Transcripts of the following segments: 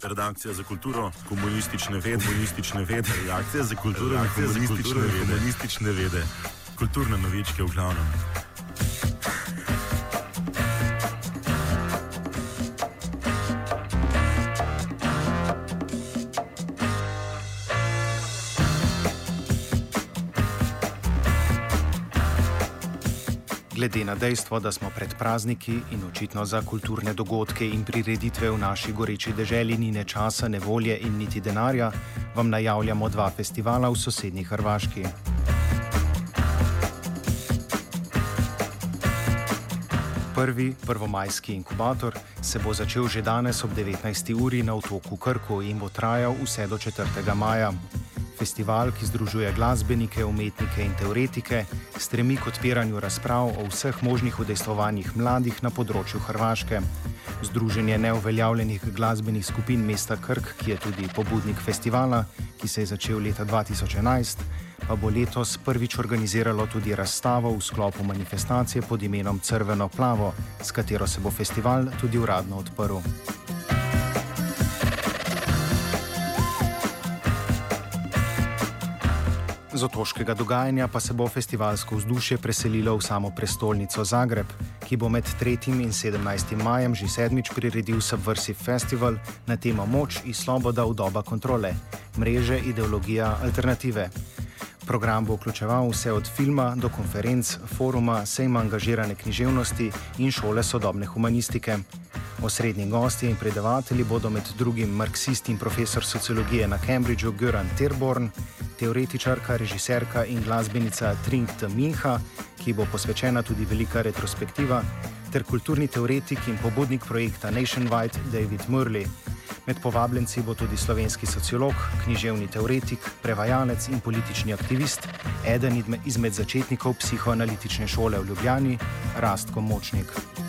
Redakcija za kulturo, komunistične vede, redakcija za kulturo, komunistične vede, kulturne novičke v glavnem. Glede na dejstvo, da smo pred prazniki in očitno za kulturne dogodke in prireditve v naši goreči deželi ni ne časa, ne volje in niti denarja, vam najavljamo 2 festivala v sosednji Hrvaški. Prvi, prvomajski inkubator, se bo začel že danes ob 19. uri na otoku Krku in bo trajal vse do 4. maja. Festival, ki združuje glasbenike, umetnike in teoretike, stremi k odpiranju razprav o vseh možnih udejstvovanjih mladih na področju Hrvaške. Združenje neuveljavljenih glasbenih skupin mesta Krk, ki je tudi pobudnik festivala, ki se je začel leta 2011, pa bo letos prvič organiziralo tudi razstavo v sklopu manifestacije pod imenom Crveno plavo, s katero se bo festival tudi uradno odprl. Z otoškega dogajanja pa se bo festivalsko vzdušje preselilo v samo prestolnico Zagreb, ki bo med 3. in 17. majem že 7. priredil Subversive Festival na temo Moč in sloboda v doba kontrole, mreže, ideologija, alternative. Program bo vključeval vse od filma do konferenc, foruma, sejma angažirane književnosti in šole sodobne humanistike. Osrednji gostje in predavatelji bodo med drugim marksist in profesor sociologije na Cambridgeu Göran Terborn, teoretičarka, režiserka in glasbenica Trinkt Minha, ki bo posvečena tudi velika retrospektiva, ter kulturni teoretik in pobudnik projekta Nationwide David Murley. Med povabljenci bo tudi slovenski sociolog, književni teoretik, prevajalec in politični aktivist, eden izmed začetnikov psihoanalitične šole v Ljubljani, Rastko Močnik.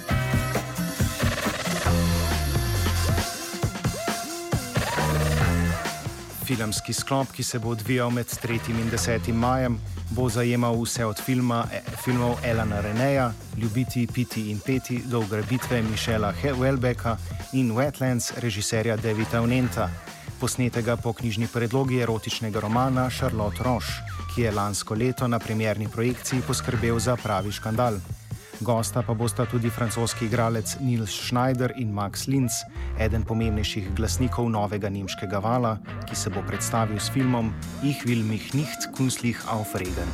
Filmski sklop, ki se bo odvijal med 3. in 10. majem, bo zajemal vse od filmov Elana Reneja, Ljubiti, piti in peti do ugrabitve Michela Houellebecqa in Wetlands režiserja Davida Onenta, posnetega po knjižni predlogi erotičnega romana Charlotte Roche, ki je lansko leto na premierni projekciji poskrbel za pravi škandal. Gosta pa bosta tudi francoski igralec Nils Schneider in Max Linz, eden pomembnejših glasnikov novega nemškega vala, ki se bo predstavil s filmom Ich will mich nicht künstlich aufregen.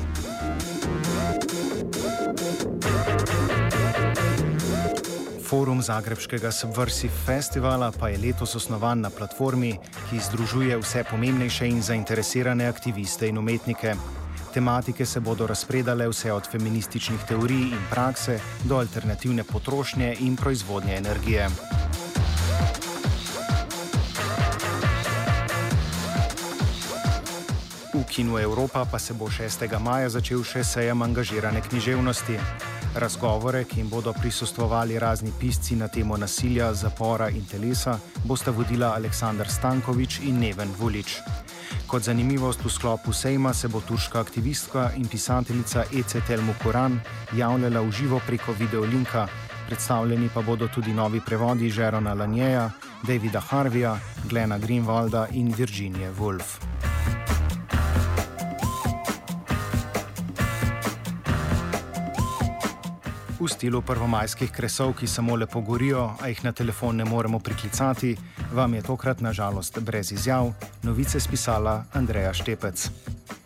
Forum Zagrebškega Subversive Festivala pa je letos osnovan na platformi, ki združuje vse pomembnejše in zainteresirane aktiviste in umetnike. Tematike se bodo razpredale vse od feminističnih teorij in prakse do alternativne potrošnje in proizvodnje energije. V Kinu Evropa pa se bo 6. maja začel še sejem angažirane književnosti. Razgovore, ki jim bodo prisostvovali razni pisci na temo nasilja, zapora in telesa, bosta vodila Aleksandar Stanković in Neven Vulić. Kot zanimivost v sklopu sejma se bo turška aktivistka in pisateljica Ecetel Mukuran javljala v živo preko videolinka, predstavljeni pa bodo tudi novi prevodi Jerona Lanjeja, Davida Harvija, Glena Greenwalda in Virginije Woolf. V stilu prvomajskih kresov, ki samo lepo gorijo, a jih na telefon ne moremo priklicati, vam je tokrat na žalost brez izjav novice spisala Andreja Štepec.